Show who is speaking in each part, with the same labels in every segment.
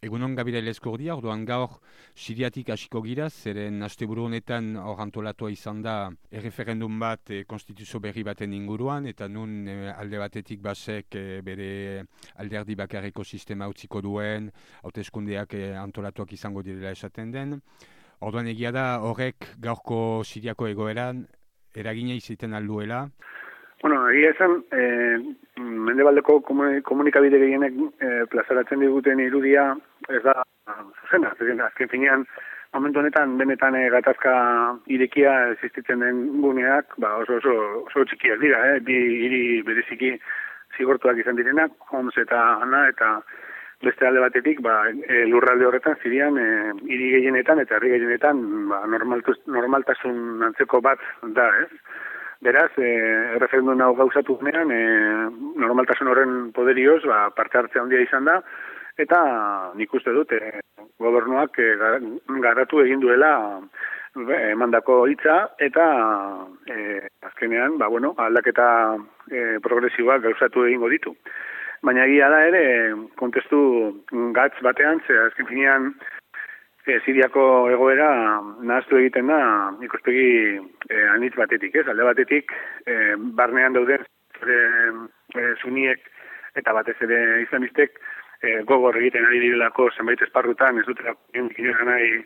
Speaker 1: Egunon Gabriel Eskurdia, orduan gaur Siriatik hasiko gira, zeren asteburu honetan hor antolatua izan da erreferendum bat konstituzio berri baten inguruan, eta nun alde batetik basek bere alderdi bakarreko sistema utziko duen, hauteskundeak antolatuak izango direla esaten den. Orduan egia da horrek gaurko Siriako egoeran eragina izaten alduela.
Speaker 2: Bueno, egia esan, mendebaldeko komunikabide gehienek plazaratzen diguten irudia ez da zuzena. Azken finean, momentu honetan, benetan gatazka irekia existitzen den guneak, oso txikiak dira, bi hiri bereziki zigortuak izan direnak, Homs eta Ana, eta beste alde batetik, lurralde horretan, Sirian, hiri gehienetan eta herri gehienetan, normaltasun antzeko bat da, ez? Beraz, erreferendum hau gauzatu gunean, normaltasun horren poderioz, parte hartzea handia izan da, eta nik uste dut, gobernuak garatu egin duela emandako hitza, eta azkenean, aldaketa progresiboak gauzatu egingo ditu. Baina egia da ere, kontestu gatz batean, azken finean, Siriako egoera nahaztu egiten da ikuspegi anitz batetik, ez? Alde batetik, barnean dauden suniek eta batez ere islamistek gogor egiten ari direlako zenbait esparrutan, ez dutela inoiz nahi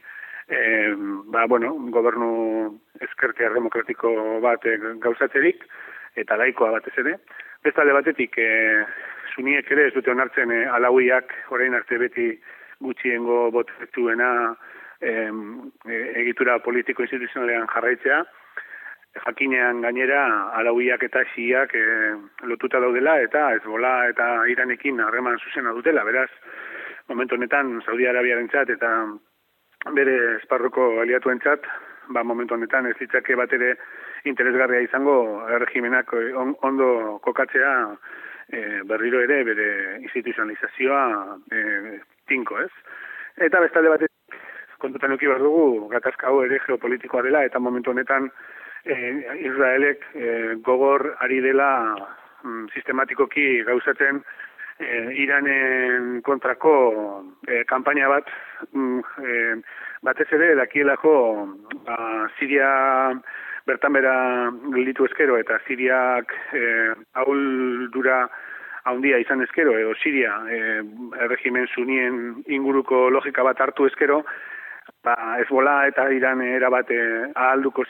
Speaker 2: gobernu ezkertiar demokratiko bat gauzatzerik, eta laikoa batez ere. Beste alde batetik, suniek ere ez dute onartzen alauiak orain arte beti gutxiengo botetuena egitura politiko instituzionalean jarraitzea, jakinean gainera alauiak eta xiak lotuta daudela eta Hezbollah eta Iranekin harreman zuzena dutela, beraz, momentu honetan Saudi Arabiarentzat eta bere esparruko aliatuentzat, momentu honetan ez litzake bat ere interesgarria izango erregimenak ondo kokatzea berriro ere bere instituzionalizazioa tinko, ez? Eta bestalde batetik kontutan eduki behar dugu gatazka hau ere geopolitikoa dela eta momentu honetan Israelek gogor ari dela sistematikoki gauzatzen Iranen kontrako kanpaina bat batez ere dakielako Siria bertan bera gelditu eskero eta Siriak ahuldura handia izan eskero, edo Siria erregimen sunien inguruko logika bat hartu eskero, Hezbollah eta Iran erabat ahalduko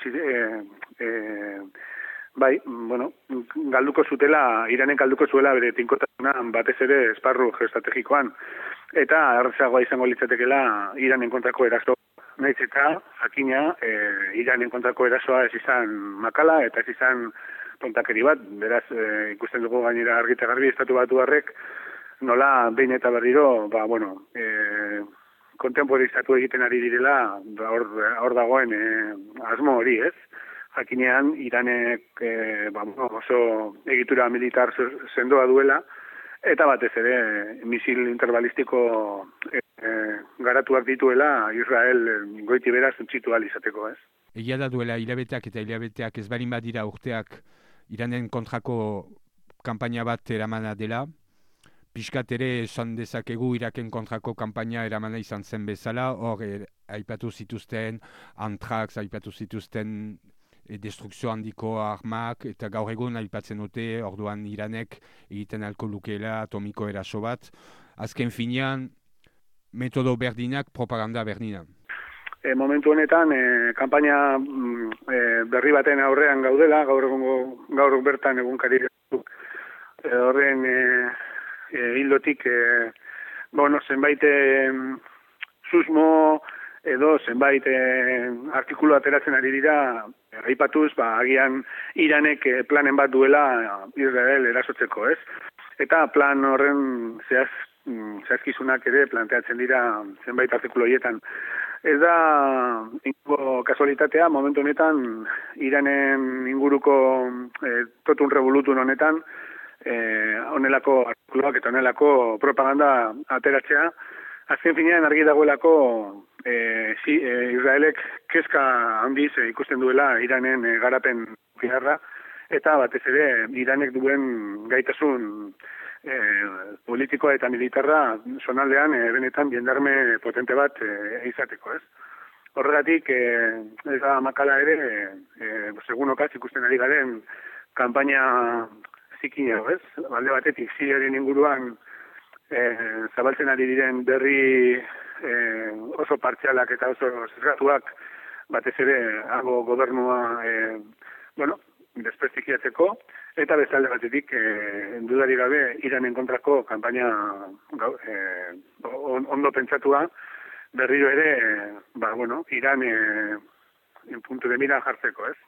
Speaker 2: galduko zutela, Iranen galduko zuela bere tinkotasuna batez ere esparru geoestrategikoan, eta errazagoa izango litzatekeela Iranen kontrako eraso. Naiz eta jakina Iranen kontrako erasoa ez izan makala eta ez izan tontakeri bat, beraz ikusten dugu gainera argi eta garbi estatu batuarrek nola behin eta berriro, kontemporizatu egiten ari direla, hor dagoen asmo hori, ez? Jakinean Iranek oso egitura militar sendoa duela, eta batez ere misil interbalistiko garatuak dituela Israel goiti beraz untxitu ahal izateko, ez?
Speaker 1: Egia da duela hilabeteak eta hilabeteak ez barin badira urteak Iranen kontrako kanpaina bat eramana dela. Piskat ere esan dezakegu Iraken kontrako kanpaina eramana izan zen bezala, hor aipatu zituzten Antrax, aipatu zituzten destrukzio handiko armak, eta gaur egun aipatzen dute, orduan Iranek egiten alko lukeela atomiko eraso bat. Azken finean, metodo berdinak, propaganda berdina.
Speaker 2: Momentu honetan, kanpaina berri baten aurrean gaudela, gaur bertan egunkari horren hildotik, zenbait susmo edo zenbait artikulu ateratzen ari dira, aipatuz, agian Iranek planen bat duela Israel erasotzeko, ez? Eta plan horren zehazkizunak ere planteatzen dira zenbait artikulu horietan. Ez da ingo kasualitatea, momentu honetan, Iranen inguruko totun revolutun honetan, honelako artikuluak eta honelako propaganda ateratzea. Azken finean argi dagoelako Israelek kezka handiz ikusten duela Iranen garapen nuklearra eta batez ere Iranek duen gaitasun politikoa eta militarra zonaldean benetan jendarme potente bat izateko, ez? Horregatik, ez da makala ere, segunokaz ikusten ari garen kanpaina zikina, ez? Balde batetik, Siriaren inguruan zabaltzen ari diren berri oso partzialak eta oso zergatuak batez ere hago gobernua desprestigiatzeko, eta bestalde batetik dudari gabe Iranen kontrako kanpaina ondo pentsatua berriro ere, Iran puntu de mira jartzeko, ez?